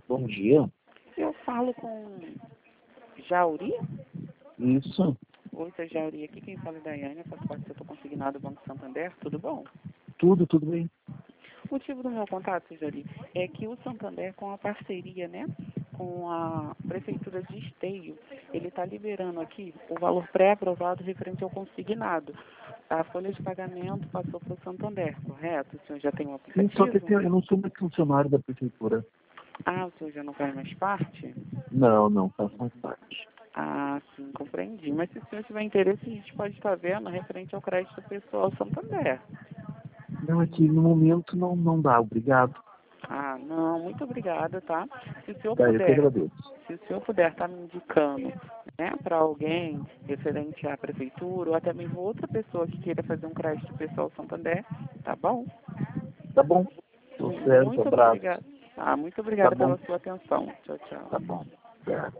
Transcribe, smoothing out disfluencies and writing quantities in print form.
Bom dia. Eu falo com Jauri? Isso. Oi, seu Jauri. Aqui quem fala é Daiane, faço parte do setor consignado do Banco Santander. Tudo bom? Tudo bem. O motivo do meu contato, seu Jauri, é que o Santander, com a parceria, com a Prefeitura de Esteio, ele está liberando aqui o valor pré-aprovado referente ao consignado. A folha de pagamento passou para o Santander, correto? O senhor já tem um Sim, só que aplicativo? eu não sou mais funcionário da prefeitura. Ah, o senhor já não faz mais parte? Não, faço mais parte. Ah, sim, compreendi. Mas se o senhor tiver interesse, a gente pode estar vendo referente ao crédito pessoal Santander. Não, aqui no momento não dá, obrigado. Ah, não, muito obrigada, tá? Se o senhor Tá, eu que puder, agradeço. se o senhor puder estar me indicando, para alguém referente à prefeitura ou até mesmo outra pessoa que queira fazer um crédito pessoal Santander, tá bom? Tá bom? Tô certo, Muito abraço. obrigada. Ah, muito Tá obrigada bom, pela sua atenção. Tchau, tchau. tá bom. Certo.